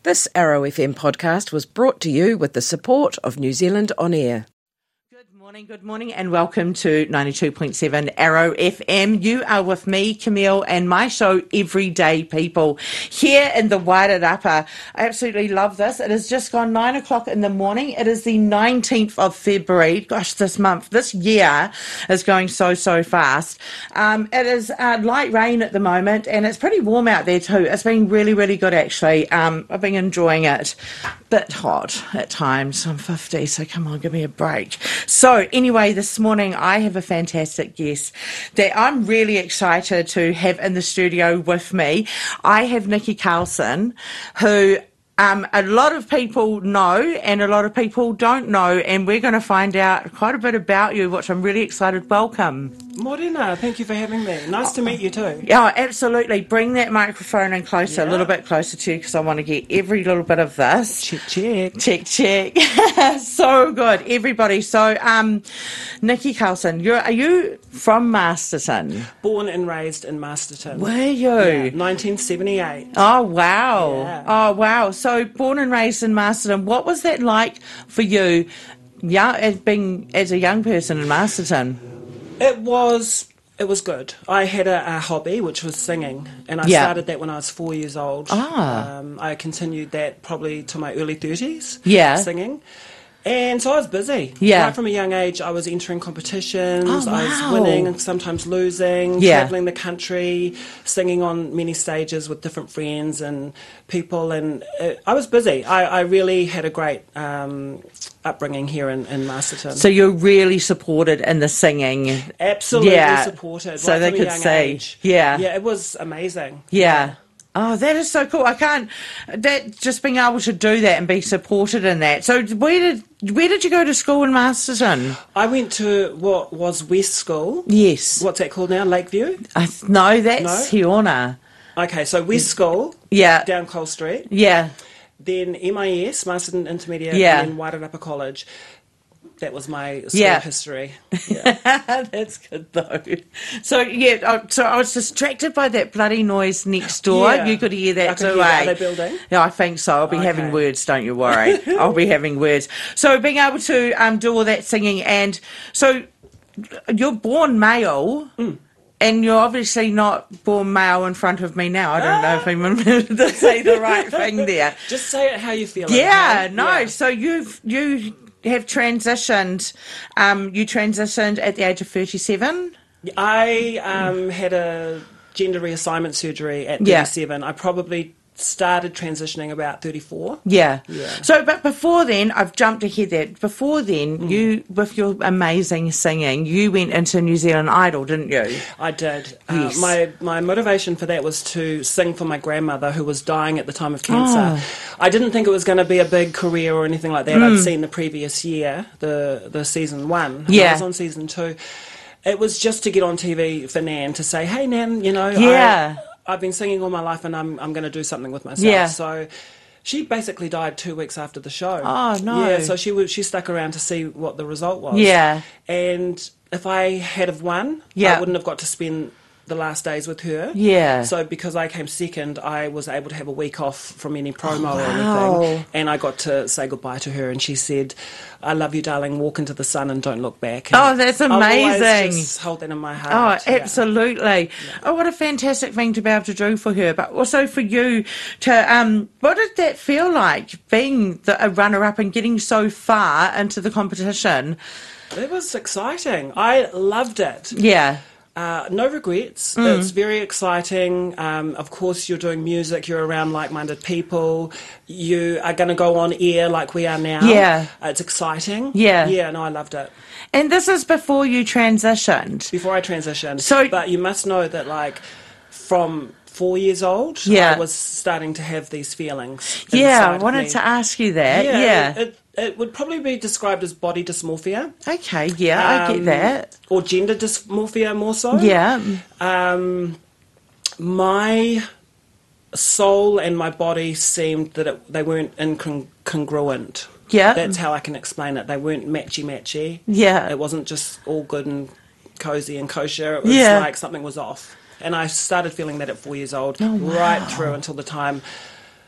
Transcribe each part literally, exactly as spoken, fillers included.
This Arrow F M podcast was brought to you with the support of New Zealand On Air. Good morning, good morning, and welcome to ninety-two point seven Arrow F M. You are with me, Camille, and my show, Everyday People, here in the Wairarapa. I absolutely love this. It has just gone nine o'clock in the morning. It is the nineteenth of February. Gosh, this month, this year is going so, so fast. Um, it is uh, light rain at the moment, and it's pretty warm out there too. It's been really, really good, actually. Um, I've been enjoying it. Bit hot at times. I'm fifty, so come on, give me a break. So anyway, this morning I have a fantastic guest that I'm really excited to have in the studio with me. I have Nikki Carlson, who um, a lot of people know and a lot of people don't know, and we're going to find out quite a bit about you, which I'm really excited. Welcome. Morena, thank you for having me. Nice to meet you too. Yeah, absolutely. Bring that microphone in closer, Yeah. a little bit closer to you, because I want to get every little bit of this. Check, check. Check, check. So good, everybody. So, um, Nikki Carlson, you're, are you from Masterton? Born and raised in Masterton. Were you? Yeah, nineteen seventy-eight. Oh, wow. Yeah. Oh, wow. So, born and raised in Masterton. What was that like for you, young, as being as a young person in Masterton? It was it was good. I had a, a hobby, which was singing, and I Yeah. started that when I was four years old. Ah. Um, I continued that probably to my early thirties, Yeah. singing. And so I was busy. Yeah. Right from a young age, I was entering competitions. Oh, I wow. was winning and sometimes losing, Yeah. travelling the country, singing on many stages with different friends and people. And uh, I was busy. I, I really had a great um, upbringing here in, in Masterton. So you're really supported in the singing. Absolutely Yeah. supported. So right they from a could young see. age. Yeah. Yeah, it was amazing. Yeah. Oh, that is so cool. I can't, that, just being able to do that and be supported in that. So where did, where did you go to school in Masterton? I went to what was West School. Yes. What's that called now? Lakeview? I th- no, that's No? Hiona. Okay, so West School. Yeah. Down Cole Street. Yeah. Then M I S, Masterton Intermediate, Yeah. and then Wairarapa College. That was my school Yeah. history. Yeah. That's good though. So yeah, I- so I was distracted by that bloody noise next door. Yeah. You could hear that I could too, hear that. eh? Are they building? Yeah, I think so. I'll be Okay. having words, don't you worry. I'll be having words. So being able to um, do all that singing, and so you're born male. Mm. And you're obviously not born male in front of me now. I don't know if I'm going to say the right thing there. Just say it how you feel. Yeah, okay? no. Yeah. So you've you have transitioned. Um, you transitioned at the age of thirty-seven. I um, had a gender reassignment surgery at Yeah. thirty-seven. I probably started transitioning about thirty-four. Yeah. Yeah. So, but before then, I've jumped ahead there. Before then, Mm. you, with your amazing singing, you went into New Zealand Idol, didn't you? I did. Yes. Uh, my my motivation for that was to sing for my grandmother, who was dying at the time of cancer. Oh. I didn't think it was going to be a big career or anything like that. Mm. I'd seen the previous year, the the season one. and Yeah. I was on season two. It was just to get on T V for Nan to say, "Hey, Nan, you know, Yeah. I, I've been singing all my life, and I'm I'm going to do something with myself." Yeah. So. She basically died two weeks after the show. Oh, no. Yeah, so she was, she stuck around to see what the result was. Yeah. And if I had have won, Yeah. I wouldn't have got to spend the last days with her. Yeah. So because I came second, I was able to have a week off from any promo or wow. anything. And I got to say goodbye to her, and she said, "I love you, darling. Walk into the sun and don't look back." And Oh, that's I'll always amazing. just hold that in my Oh, heart. yeah. absolutely. Oh, what a fantastic thing to be able to do for her. But also for you to, um, what did that feel like, being the, a runner-up and getting so far into the competition? It was exciting. I loved it. Yeah. Uh, no regrets. Mm. It's very exciting. Um, of course, you're doing music. You're around like-minded people. You are going to go on air like we are now. Yeah. Uh, it's exciting. Yeah. Yeah, no, I loved it. And this is before you transitioned. Before I transitioned. So- but you must know that, like, from four years old, Yeah. I was starting to have these feelings. Yeah, inside I of wanted me. to ask you that. Yeah, Yeah. It, it would probably be described as body dysmorphia. Okay, yeah, I get Um, that. Or gender dysmorphia more so. Yeah. Um, my soul and my body seemed that it, they weren't incongruent. Yeah. That's how I can explain it. They weren't matchy-matchy. Yeah. It wasn't just all good and cosy and kosher. It was Yeah. like something was off. And I started feeling that at four years old, Oh, wow. right through until the time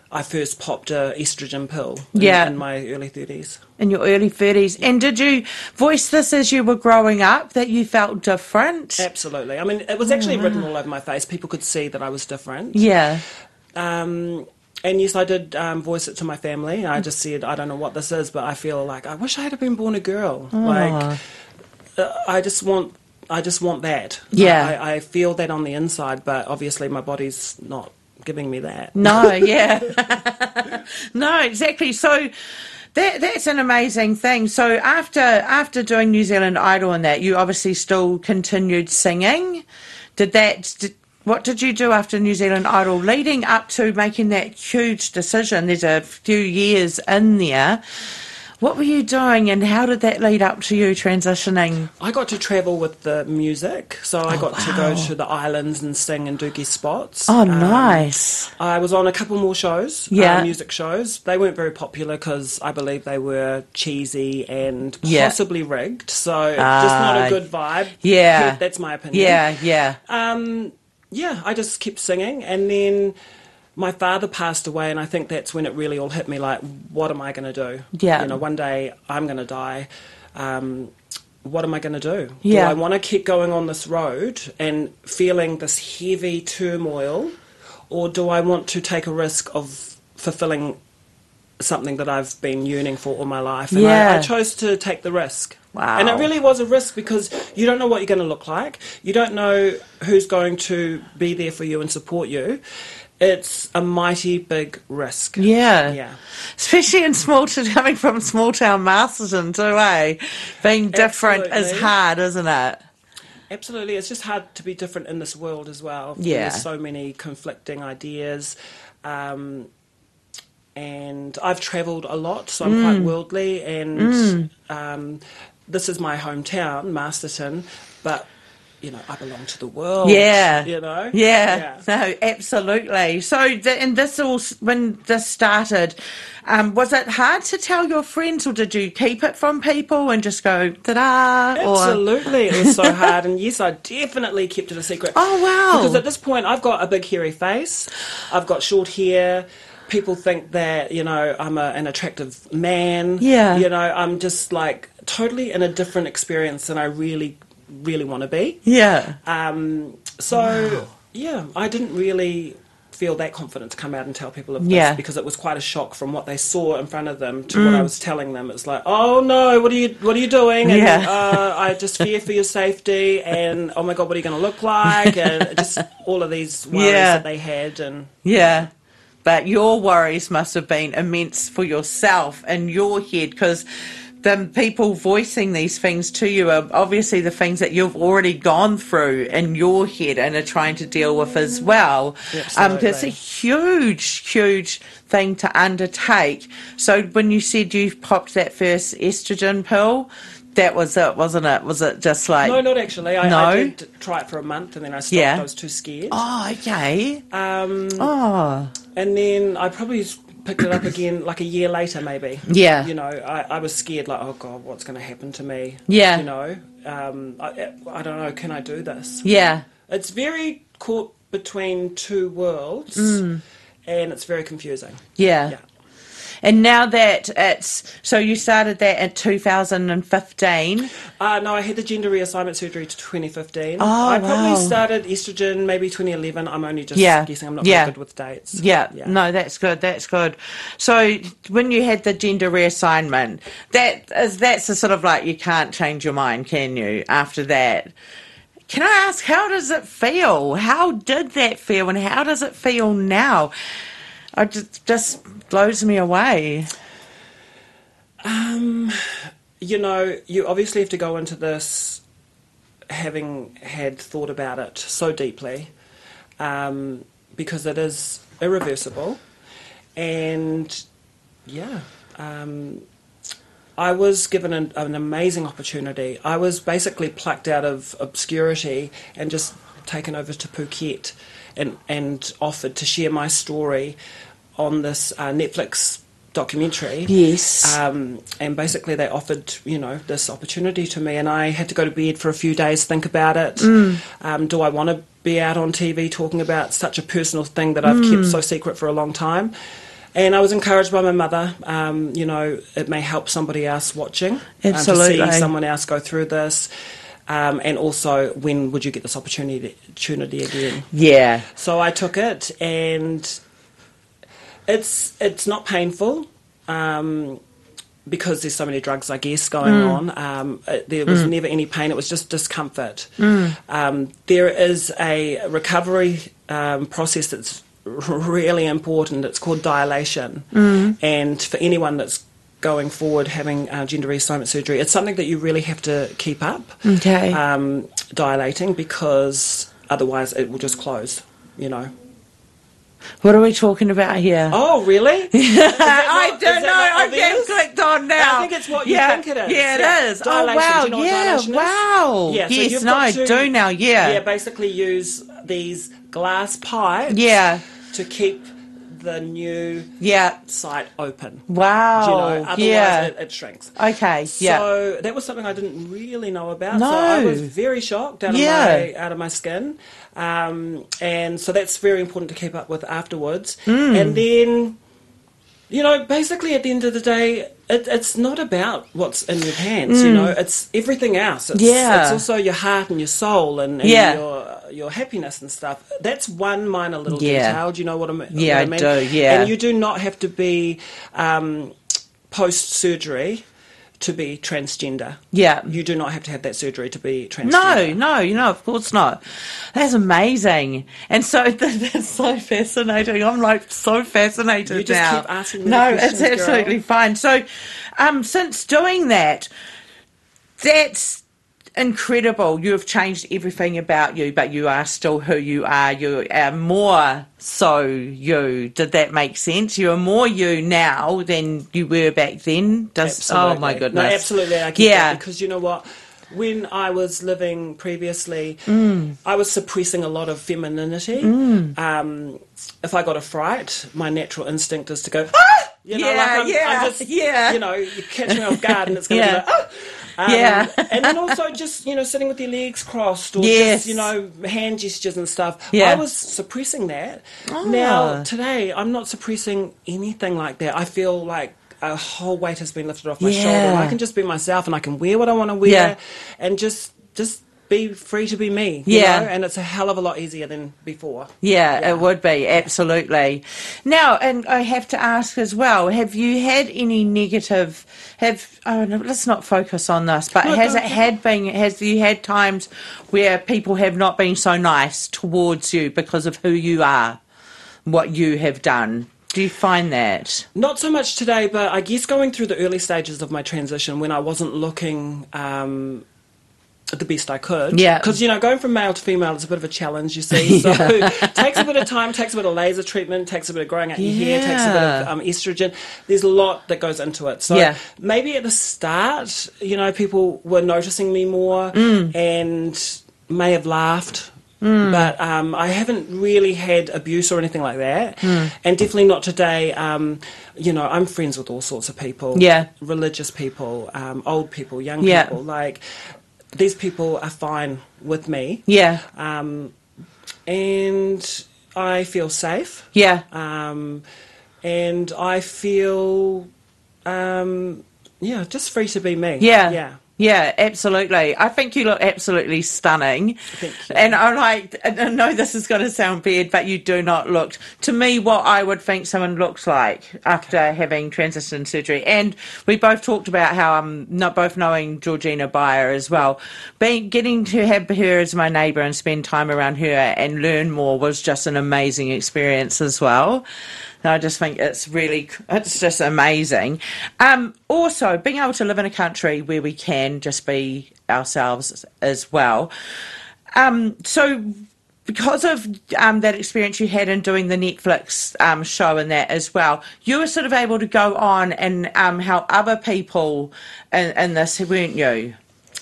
I first popped a estrogen pill in, yeah. in my early thirties. In your early thirties. And did you voice this as you were growing up, that you felt different? Absolutely. I mean, it was actually oh, wow. written all over my face. People could see that I was different. Yeah. Um, and yes, I did um, voice it to my family. I just said, I don't know what this is, but I feel like I wish I had been born a girl. Oh. Like, uh, I just want... I just want that. Yeah. I, I feel that on the inside, but obviously my body's not giving me that. No, yeah. No, exactly. So that that's an amazing thing. So after after doing New Zealand Idol and that, you obviously still continued singing. Did that... Did, what did you do after New Zealand Idol leading up to making that huge decision? There's a few years in there. What were you doing, and how did that lead up to you transitioning? I got to travel with the music, so I oh, got wow. to go to the islands and sing in dookie spots. Oh, nice. Um, I was on a couple more shows, yeah. uh, music shows. They weren't very popular because I believe they were cheesy and yeah. possibly rigged, so uh, just not a good vibe. Yeah. That's my opinion. Yeah, yeah. Um, yeah, I just kept singing, and then... my father passed away, and I think that's when it really all hit me, like, what am I going to do? Yeah. You know, one day I'm going to die. Um, what am I going to do? Yeah. Do I want to keep going on this road and feeling this heavy turmoil, or do I want to take a risk of fulfilling something that I've been yearning for all my life? And yeah. I, I chose to take the risk. Wow. And it really was a risk because you don't know what you're going to look like. You don't know who's going to be there for you and support you. It's a mighty big risk. Yeah. Yeah. Especially in small, coming from small town Masterton too, eh? Being different Absolutely. is hard, isn't it? Absolutely. It's just hard to be different in this world as well. Yeah. There's so many conflicting ideas. Um, and I've travelled a lot, so I'm mm. quite worldly. And mm. um, this is my hometown, Masterton, but... you know, I belong to the world. Yeah. You know? Yeah. yeah. No, absolutely. So, and this all, when this started, um, was it hard to tell your friends, or did you keep it from people and just go, ta-da? Absolutely. Or... it was so hard. And yes, I definitely kept it a secret. Oh, wow. Because at this point, I've got a big hairy face. I've got short hair. People think that, you know, I'm a, an attractive man. Yeah. You know, I'm just like totally in a different experience than I really really want to be. Yeah. Um, so, wow. yeah, I didn't really feel that confident to come out and tell people of this yeah. because it was quite a shock from what they saw in front of them to mm. what I was telling them. It's like, oh no, what are you what are you doing? And yeah. uh, I just fear for your safety, and oh my God, what are you going to look like? And just all of these worries yeah. that they had. And yeah. But your worries must have been immense for yourself in your head, because the people voicing these things to you are obviously the things that you've already gone through in your head and are trying to deal with as well. Um, it's a huge, huge thing to undertake. So when you said you popped that first estrogen pill, that was it, wasn't it? Was it just like... No, not actually. I, no? I did try it for a month and then I stopped. Yeah. I was too scared. Oh, okay. Um, oh. And then I probably... picked it up again like a year later maybe. Yeah. You know, I, I was scared, like, oh God, what's going to happen to me? Yeah. You know, um, I, I don't know, can I do this? Yeah. It's very caught between two worlds mm. and it's very confusing. Yeah. Yeah. And now that it's... So you started that in two thousand fifteen? Uh, no, I had the gender reassignment surgery to twenty fifteen. Oh, I wow. probably started estrogen maybe twenty eleven. I'm only just yeah. guessing. I'm not yeah. very good with dates. Yeah. yeah. No, that's good. That's good. So when you had the gender reassignment, that is, that's a sort of like you can't change your mind, can you, after that? Can I ask, how does it feel? How did that feel and how does it feel now? It just, just blows me away. Um, you know, you obviously have to go into this having had thought about it so deeply, um, because it is irreversible. And, yeah, um, I was given an, an amazing opportunity. I was basically plucked out of obscurity and just taken over to Phuket and, and offered to share my story on this uh, Netflix documentary. Yes. Um, and basically they offered, you know, this opportunity to me, and I had to go to bed for a few days, think about it. Mm. Um, do I want to be out on T V talking about such a personal thing that I've mm. kept so secret for a long time? And I was encouraged by my mother. Um, you know, it may help somebody else watching. Absolutely. Um, to see someone else go through this. Um, and also, when would you get this opportunity, opportunity again? Yeah. So I took it, and it's it's not painful. Um, because there's so many drugs, I guess, going mm. on, um, it, there was mm. never any pain. It was just discomfort. Mm. Um, there is a recovery um, process that's really important. It's called dilation. Mm. And for anyone that's going forward having uh, gender reassignment surgery, it's something that you really have to keep up, okay. um, dilating, because otherwise it will just close, you know. What are we talking about here? Oh, really? Not, I don't know. I get clicked on now. I think it's what you yeah. think it is. Yeah, it yeah. is. Dilation. Oh, wow. Do you know yeah, what dilation wow. Is? Yeah, so yes, you've no, got I to, do now, yeah. Yeah, basically use these glass pipes yeah. to keep the new yeah. site open. Wow. Do you know? Otherwise yeah. it, it shrinks. Okay, yeah. So that was something I didn't really know about. No. So I was very shocked out of, yeah. my, out of my skin. Um, and so that's very important to keep up with afterwards. Mm. And then, you know, basically at the end of the day, it, it's not about what's in your pants, mm. you know, it's everything else. It's, yeah. it's also your heart and your soul and, and yeah. your your happiness and stuff. That's one minor little yeah. detail. Do you know what I mean? Yeah, what I, I mean? do, yeah. And you do not have to be um, post-surgery to be transgender. Yeah. You do not have to have that surgery to be transgender. No, no, you know, of course not. That's amazing. And so that's so fascinating. I'm like so fascinated now. You just now. keep asking me No, questions, it's absolutely girl. fine. So um, since doing that, that's incredible. You have changed everything about you, but you are still who you are. You are more so you. Did that make sense? You are more you now than you were back then. Does absolutely. Oh my goodness. No, absolutely. I get yeah. that, because you know what? When I was living previously, mm. I was suppressing a lot of femininity. Mm. Um, if I got a fright, my natural instinct is to go, ah! You know, yeah, like I'm, yeah, I'm just, yeah. you know, you catch me off guard and it's going to yeah. be like, ah! Um, yeah. And then also just, you know, sitting with your legs crossed or yes. just, you know, hand gestures and stuff. Yeah. I was suppressing that. Oh. Now, today, I'm not suppressing anything like that. I feel like a whole weight has been lifted off my yeah. shoulder, and I can just be myself, and I can wear what I want to wear, yeah. and just just be free to be me. Yeah. You know? And it's a hell of a lot easier than before. Yeah, yeah. it would be, absolutely. Now, and I have to ask as well, have you had any negative, have, oh no, let's not focus on this, but no, has no, it had been, has you had times where people have not been so nice towards you because of who you are, what you have done? Do you find that? Not so much today, but I guess going through the early stages of my transition when I wasn't looking um, the best I could. Yeah. Because, you know, going from male to female is a bit of a challenge, you see. So it takes a bit of time, takes a bit of laser treatment, takes a bit of growing out your yeah. hair, takes a bit of um, estrogen. There's a lot that goes into it. So yeah. maybe at the start, you know, people were noticing me more mm. and may have laughed. Mm. But um, I haven't really had abuse or anything like that. Mm. And definitely not today. Um, you know, I'm friends with all sorts of people. Yeah. Religious people, um, old people, young yeah. people. Like, these people are fine with me. Yeah. Um, and I feel safe. Yeah. Um, and I feel, um, yeah, just free to be me. Yeah. Yeah. Yeah, absolutely. I think you look absolutely stunning. Thank you. And I'm like, I know this is going to sound weird, but you do not look, to me, what I would think someone looks like after having transition surgery. And we both talked about how I'm not both knowing Georgina Beyer as well. Being, getting to have her as my neighbour and spend time around her and learn more was just an amazing experience as well. And I just think it's really, it's just amazing. Um, also, being able to live in a country where we can just be ourselves as well. Um, so because of um, that experience you had in doing the Netflix um, show and that as well, you were sort of able to go on and um, help other people in, in this, weren't you?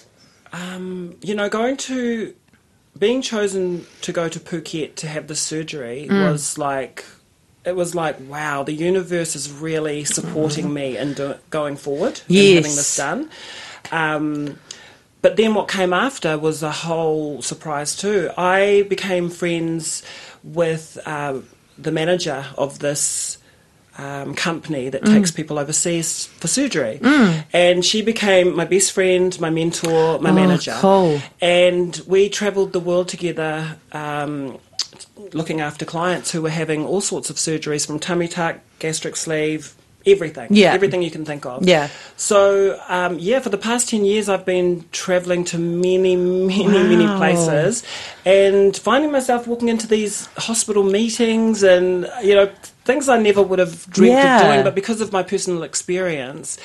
Um, you know, going to, being chosen to go to Phuket to have the surgery mm. was like... It was like, wow, the universe is really supporting me in do- going forward yes. and having this done. Um, but then what came after was a whole surprise too. I became friends with uh, the manager of this um, company that mm. takes people overseas for surgery. Mm. And she became my best friend, my mentor, my oh, manager. Cool. And we travelled the world together, um, looking after clients who were having all sorts of surgeries, from tummy tuck, gastric sleeve, everything. Yeah. Everything you can think of. Yeah. So, um, yeah, for the past ten years, I've been travelling to many, many, wow. many places and finding myself walking into these hospital meetings and, you know, things I never would have dreamt yeah. of doing, but because of my personal experience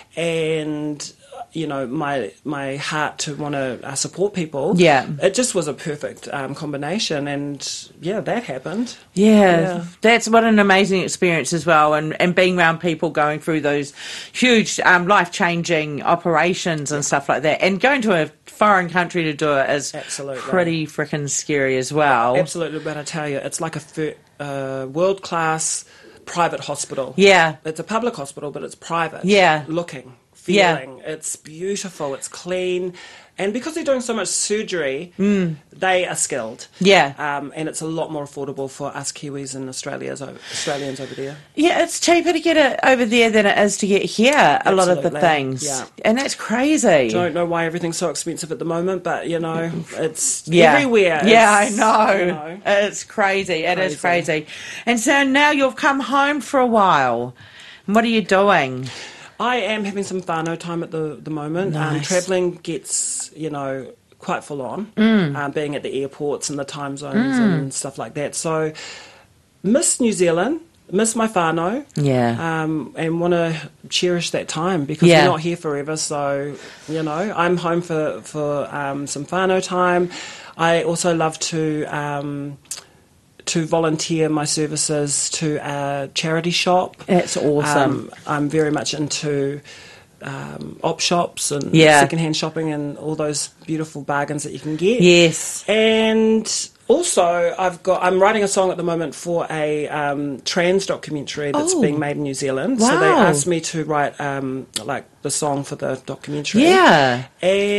and, you know, my my heart to want to uh, support people, yeah. it just was a perfect um, combination, and yeah, that happened. Yeah, yeah, that's what an amazing experience as well, and, and being around people going through those huge um, life-changing operations and stuff like that, and going to a foreign country to do it is Absolutely. pretty freaking scary as well. Absolutely, but I tell you, it's like a fir- uh, world-class private hospital. Yeah. It's a public hospital, but it's private. Yeah. Looking. Feeling. Yeah. It's beautiful, it's clean, and because they're doing so much surgery, mm. they are skilled. Yeah. Um, and it's a lot more affordable for us Kiwis and Australians, Australians over there. Yeah, it's cheaper to get it over there than it is to get here, a Absolutely. lot of the things. Yeah. And that's crazy. Don't know why everything's so expensive at the moment, but, you know, it's yeah. everywhere. Yeah, it's, I know. You know. It's crazy. It crazy. is crazy. And so now you've come home for a while. What are you doing? I am having some whānau time at the, the moment. Nice. Um, travelling gets, you know, quite full on, mm. um, being at the airports and the time zones mm. and stuff like that. So, miss New Zealand, miss my whānau, yeah. um, and want to cherish that time because yeah. we're not here forever. So, you know, I'm home for, for um, some whānau time. I also love to... Um, to volunteer my services to a charity shop. That's awesome. Um, I'm very much into um, op shops and yeah. secondhand shopping and all those beautiful bargains that you can get. Yes. And also, I've got I'm writing a song at the moment for a um, trans documentary that's oh. being made in New Zealand. Wow. So they asked me to write um, like the song for the documentary. Yeah.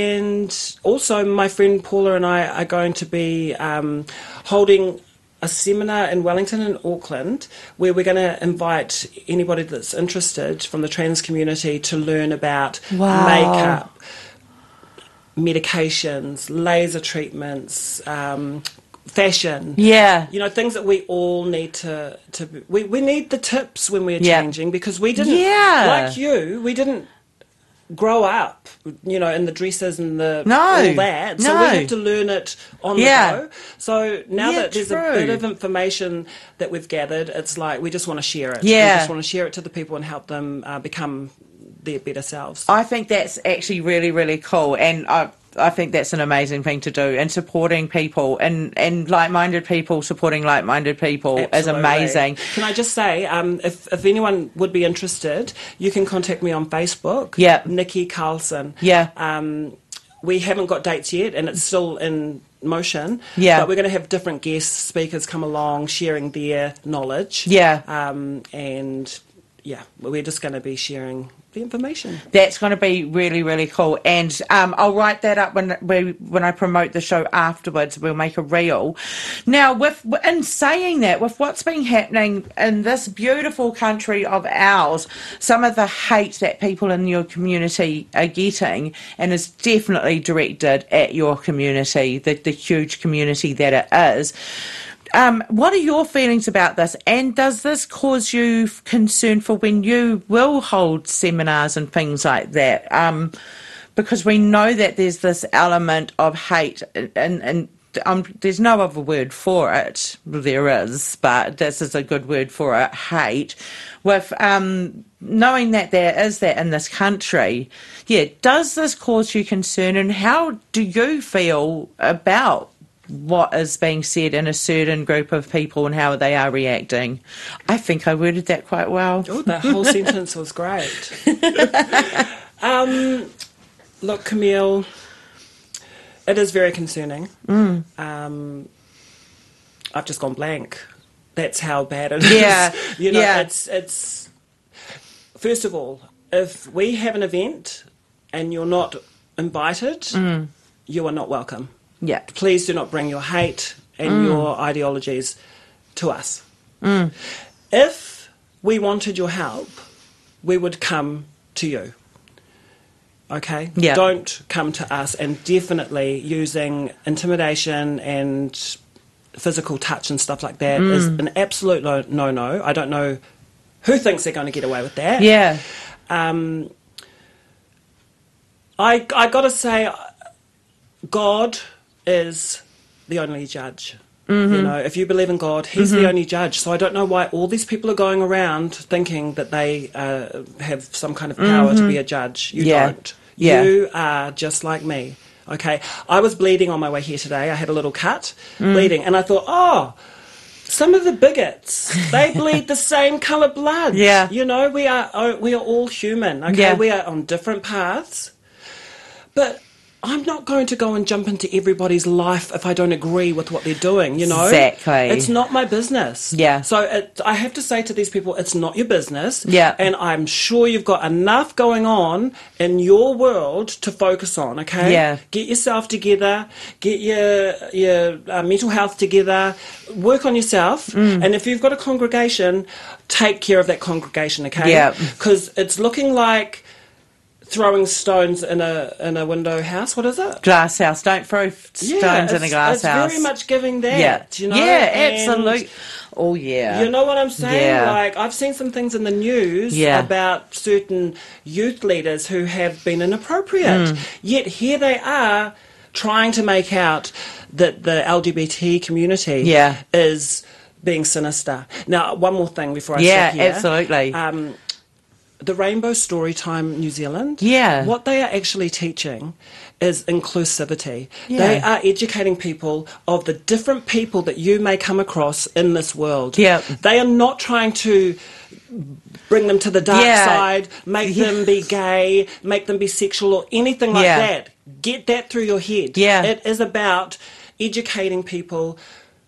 And also, my friend Paula and I are going to be um, holding a seminar in Wellington and Auckland where we're going to invite anybody that's interested from the trans community to learn about wow. makeup, medications, laser treatments, um, fashion. Yeah. You know, things that we all need to... to we, we need the tips when we're yeah. changing because we didn't... Yeah. Like you, we didn't grow up, you know, in the dresses and the no, all that. So no. we have to learn it on yeah. the go. So now yeah, that there's true. a bit of information that we've gathered, it's like we just want to share it. Yeah. We just want to share it to the people and help them uh, become their better selves. I think that's actually really, really cool. And I I think that's an amazing thing to do, and supporting people and, and like-minded people supporting like-minded people Absolutely. is amazing. Can I just say, um, if, if anyone would be interested, you can contact me on Facebook. Yeah. Nikki Carlson. Yeah. Um, we haven't got dates yet, and it's still in motion. Yeah. But we're going to have different guest speakers come along, sharing their knowledge. Yeah. Um, and, yeah, we're just going to be sharing the information. That's going to be really, really cool. And um, I'll write that up when we, when I promote the show afterwards. We'll make a reel. Now, with in saying that, with what's been happening in this beautiful country of ours, some of the hate that people in your community are getting, and is definitely directed at your community, the, the huge community that it is. Um, what are your feelings about this, and does this cause you concern for when you will hold seminars and things like that? Um, because we know that there's this element of hate, and, and um, there's no other word for it. There is, but this is a good word for it, hate. With um, knowing that there is that in this country, yeah, does this cause you concern, and how do you feel about what is being said in a certain group of people and how they are reacting? I think I worded that quite well. Oh, that whole sentence was great. um, look, Camille, it is very concerning. Mm. Um, I've just gone blank. That's how bad it is. Yeah, you know, yeah. it's it's. First of all, if we have an event and you're not invited, mm. you are not welcome. Yeah. Please do not bring your hate and mm. your ideologies to us. Mm. If we wanted your help, we would come to you. Okay? Yeah. Don't come to us, and definitely using intimidation and physical touch and stuff like that mm. is an absolute no- no-no. I don't know who thinks they're going to get away with that. Yeah. Um, I I got to say, God is the only judge. Mm-hmm. You know, if you believe in God, He's mm-hmm. the only judge. So I don't know why all these people are going around thinking that they uh, have some kind of power mm-hmm. to be a judge. You yeah. don't. Yeah. You are just like me. Okay, I was bleeding on my way here today. I had a little cut, mm. bleeding, and I thought, oh, some of the bigots, they bleed the same colour blood. Yeah. You know, we are oh, we are all human. Okay, yeah. we are on different paths, but I'm not going to go and jump into everybody's life if I don't agree with what they're doing, you know? Exactly. It's not my business. Yeah. So it, I have to say to these people, it's not your business. Yeah. And I'm sure you've got enough going on in your world to focus on, okay? Yeah. Get yourself together, get your, your uh, mental health together, work on yourself, mm. and if you've got a congregation, take care of that congregation, okay? Yeah. Because it's looking like throwing stones in a in a window house. What is it? Glass house. Don't throw stones yeah, in a glass it's house. It's very much giving that. Yeah, you know? yeah, and absolutely. Oh, yeah. You know what I'm saying? Yeah. Like, I've seen some things in the news yeah. about certain youth leaders who have been inappropriate. Mm. Yet here they are trying to make out that the L G B T community yeah. is being sinister. Now, one more thing before I yeah, sit here. Yeah, absolutely. Um, the Rainbow Storytime New Zealand, yeah. what they are actually teaching is inclusivity. Yeah. They are educating people of the different people that you may come across in this world. Yeah. They are not trying to bring them to the dark yeah. side, make yeah. them be gay, make them be sexual or anything like yeah. that. Get that through your head. Yeah. It is about educating people,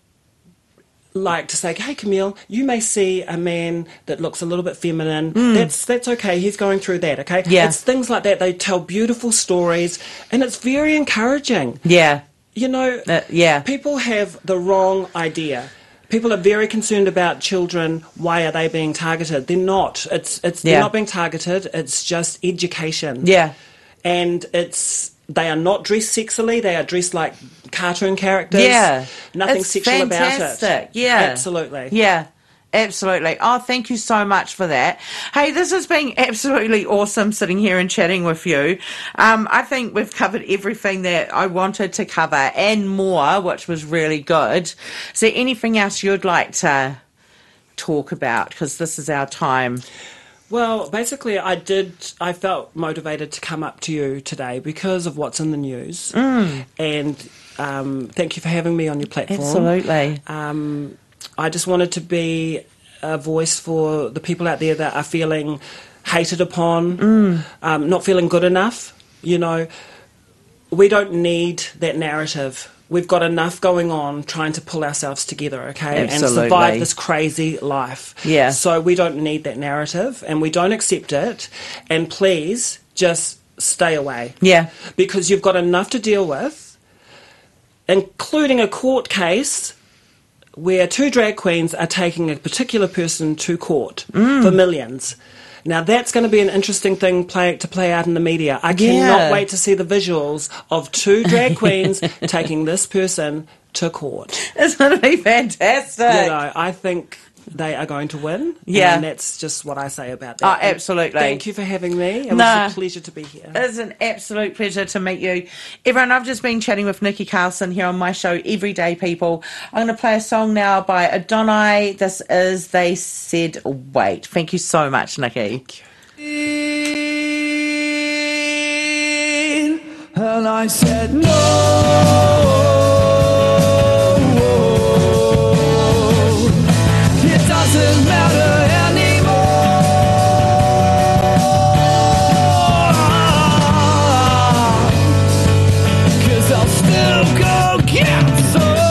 like to say, hey, Camille, you may see a man that looks a little bit feminine. Mm. That's that's okay. He's going through that, okay? Yeah. It's things like that. They tell beautiful stories, and it's very encouraging. Yeah. You know, uh, yeah. people have the wrong idea. People are very concerned about children. Why are they being targeted? They're not. It's it's yeah. they're not being targeted. It's just education. Yeah. And it's they are not dressed sexily. They are dressed like cartoon characters. Yeah. Nothing it's sexual fantastic. about it. Yeah. Absolutely. Yeah. Absolutely. Oh, thank you so much for that. Hey, this has been absolutely awesome sitting here and chatting with you. Um, I think we've covered everything that I wanted to cover and more, which was really good. Is there anything else you'd like to talk about? Because this is our time. Well, basically, I did. I felt motivated to come up to you today because of what's in the news. Mm. And um, thank you for having me on your platform. Absolutely. Um, I just wanted to be a voice for the people out there that are feeling hated upon, mm. um, not feeling good enough. You know, we don't need that narrative. We've got enough going on trying to pull ourselves together, okay, Absolutely. and survive this crazy life. Yeah. So we don't need that narrative, and we don't accept it. And please, just stay away. Yeah. Because you've got enough to deal with, including a court case where two drag queens are taking a particular person to court mm. for millions. Now, that's going to be an interesting thing play, to play out in the media. I yeah. cannot wait to see the visuals of two drag queens taking this person to court. It's going to be fantastic. You know, I think they are going to win. Yeah. And that's just what I say about that. Oh, absolutely. Thank you for having me. It no, was a pleasure to be here. It's an absolute pleasure to meet you. Everyone, I've just been chatting with Nikki Carlson here on my show, Everyday People. I'm going to play a song now by Adonai. This is They Said Wait. Thank you so much, Nikki. Thank you. And I said no. Doesn't matter anymore, 'cause I'll still go get some.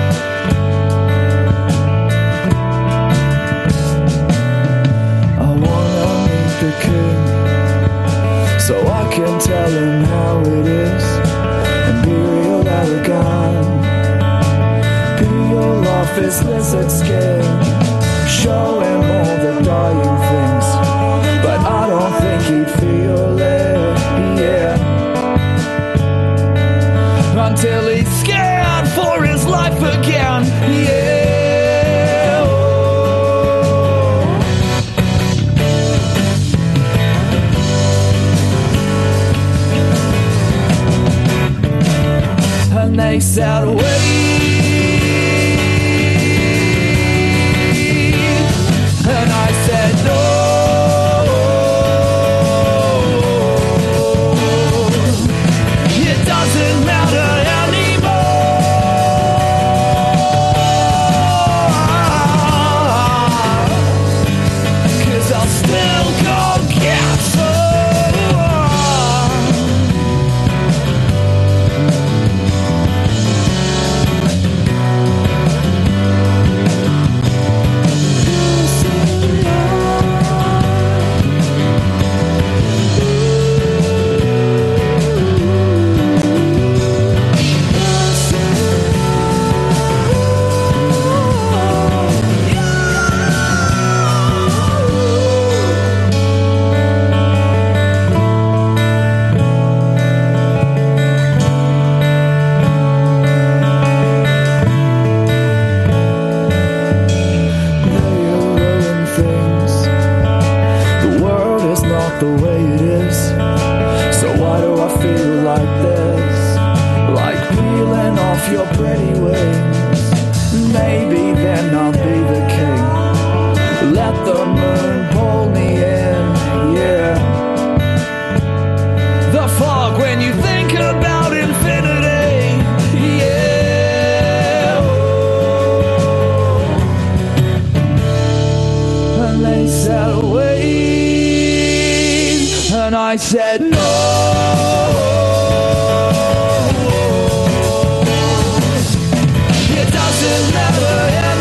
I want his lizard skin. Show him all the dying things, but I don't think he'd feel it, yeah. Until he's scared for his life again, yeah. Oh. And they said, wait. And I said no. It doesn't matter anymore, 'cause I'll still go get the way it is. So why do I feel like this? Like peeling off your pretty wings. Maybe then I'll be the king. Let the moon pull me in, yeah. The fog when you think about infinity, yeah. Oh. And they said wait. And I said no. It doesn't matter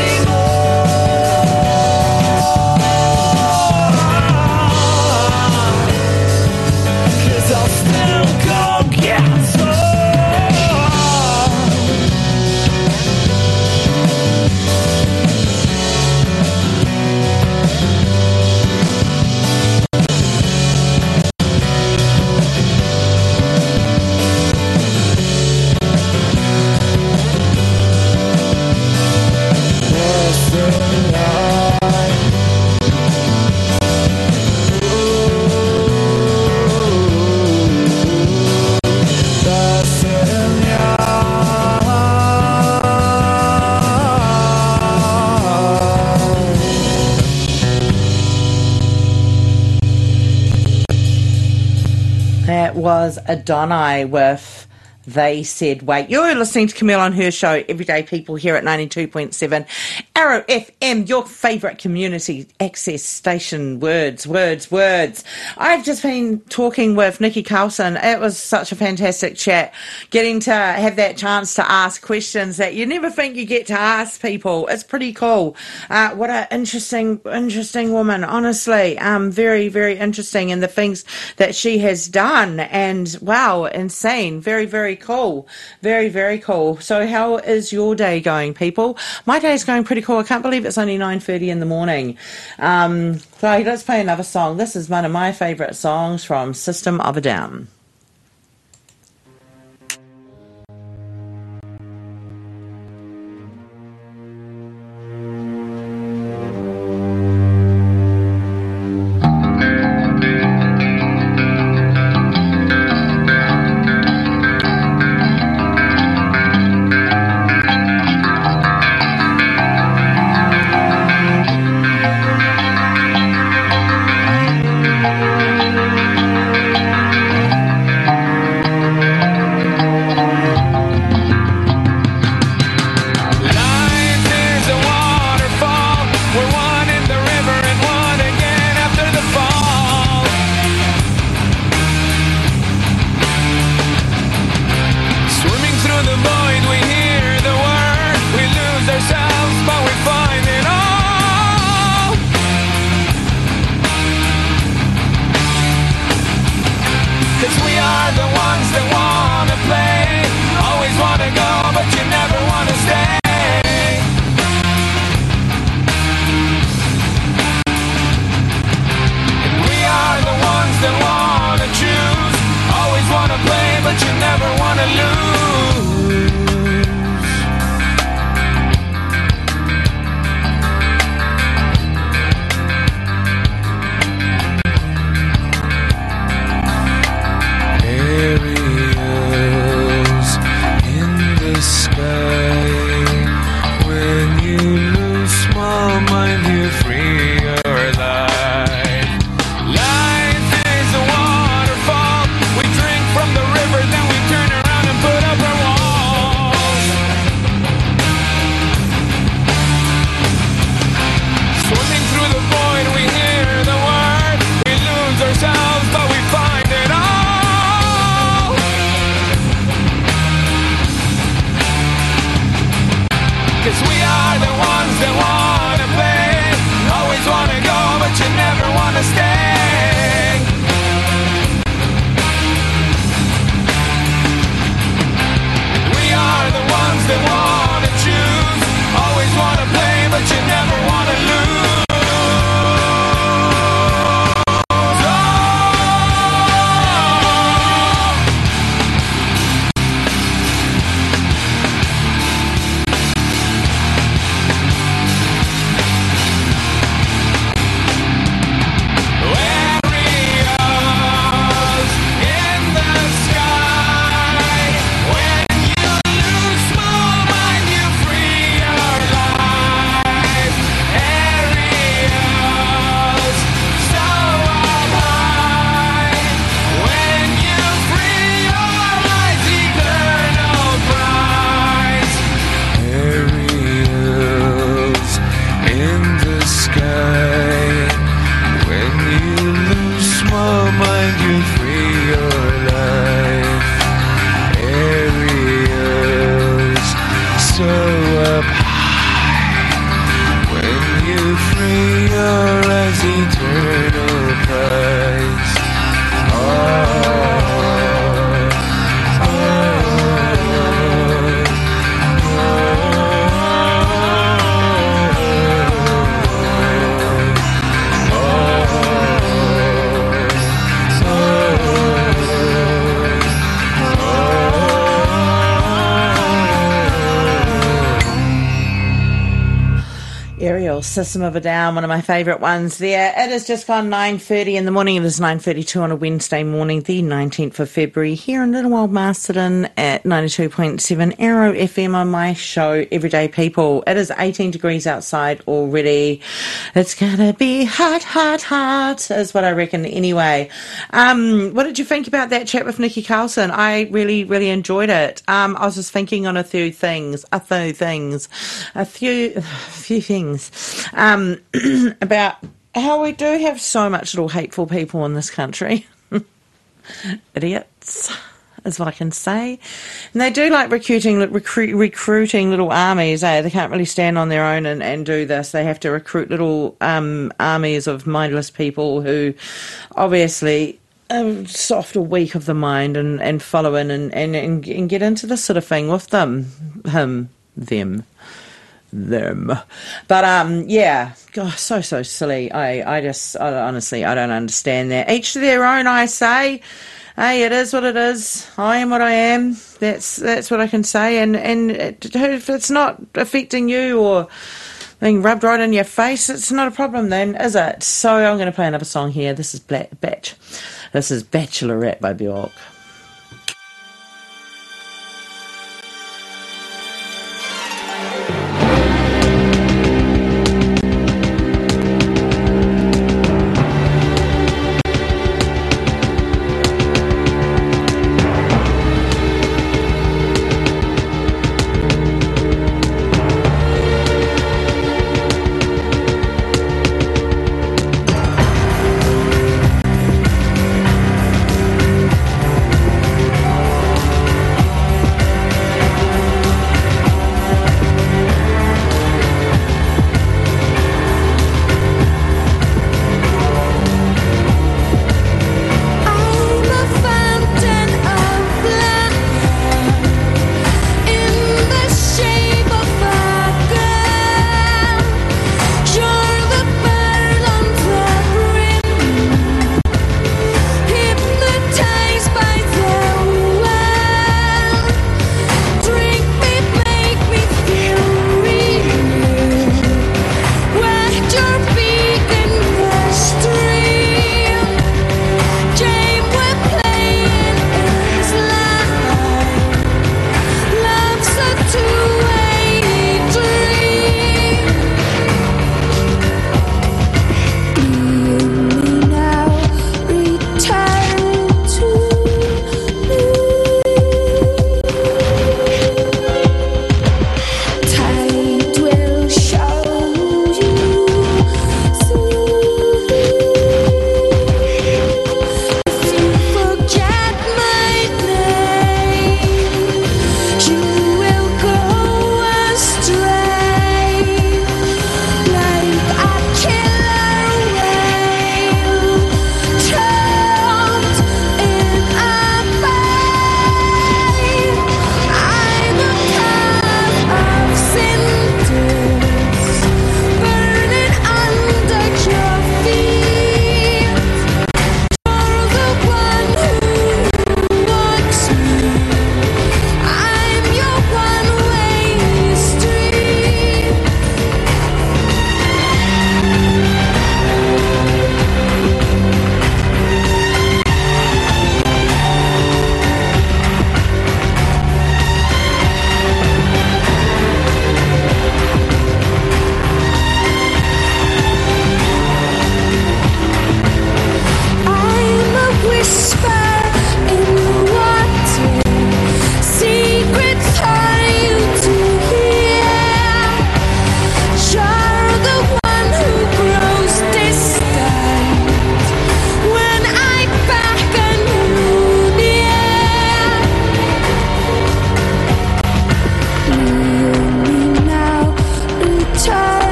anymore, 'cause I'll still go get was Adonai with They Said Wait. You're listening to Camille on Her Show, Everyday People, here at ninety-two point seven Arrow F M, your favourite community access station. Words, words, words. I've just been talking with Nikki Carlson. It was such a fantastic chat, getting to have that chance to ask questions that you never think you get to ask people. It's pretty cool. Uh, what an interesting, interesting woman, honestly. Um, very, very interesting, and the things that she has done. And wow, insane. Very, very cool. Very, very cool. So how is your day going, people? My day's going pretty cool. I can't believe it's only nine thirty in the morning. Um, so let's play another song. This is one of my favourite songs from System of a Down. 'cause we are the ones that wanna play. Always wanna go, but you never wanna stay. We are the ones that wanna choose. Always wanna play, but you never wanna lose. System of a Down, one of my favourite ones there. It is just gone nine thirty in the morning. It is nine thirty-two on a Wednesday morning, the nineteenth of February, here in Little Old Masterton at ninety-two point seven Arrow F M on my show, Everyday People. It is eighteen degrees outside already. It's gonna be hot, hot, hot, is what I reckon anyway. Um, what did you think about that chat with Nikki Carlson? I really, really enjoyed it. Um, I was just thinking on a few things, a few things, a few, a few things. Um, about how we do have so much little hateful people in this country. Idiots is what I can say. And they do like recruiting recruit, recruiting little armies, eh? They can't really stand on their own and, and do this. They have to recruit little um, armies of mindless people who obviously are soft or weak of the mind and, and follow in and, and, and, and get into this sort of thing with them. Him. Them. them but um yeah, gosh, so so silly. I I just I, honestly I don't understand that. Each to their own, I say. Hey, it is what it is. I am what I am. That's that's what I can say. And and it, if it's not affecting you or being rubbed right in your face, it's not a problem then, is it? So I'm going to play another song here. This is Black Batch. This is Bachelorette by Bjork.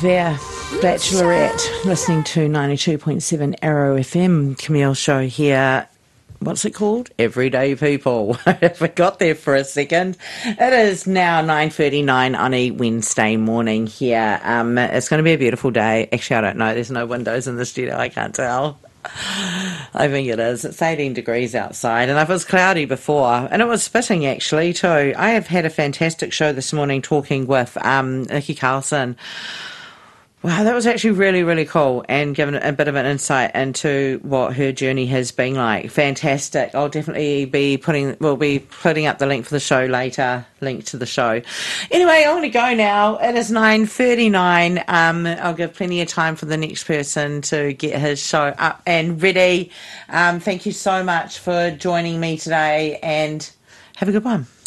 there, Bachelorette, listening to ninety-two point seven Arrow F M. Camille Show here. What's it called? Everyday People. I forgot there for a second. It is now nine thirty-nine on a Wednesday morning here. Um, it's going to be a beautiful day. Actually, I don't know. There's no windows in the studio. I can't tell. I think it is. It's eighteen degrees outside, and it was cloudy before, and it was spitting actually too. I have had a fantastic show this morning talking with um, Nikki Carlson. Wow, that was actually really, really cool, and given a bit of an insight into what her journey has been like. Fantastic. I'll definitely be putting, we'll be putting up the link for the show later, link to the show. Anyway, I'm going to go now. It is nine thirty-nine. Um, I'll give plenty of time for the next person to get his show up and ready. Um, thank you so much for joining me today, and have a good one.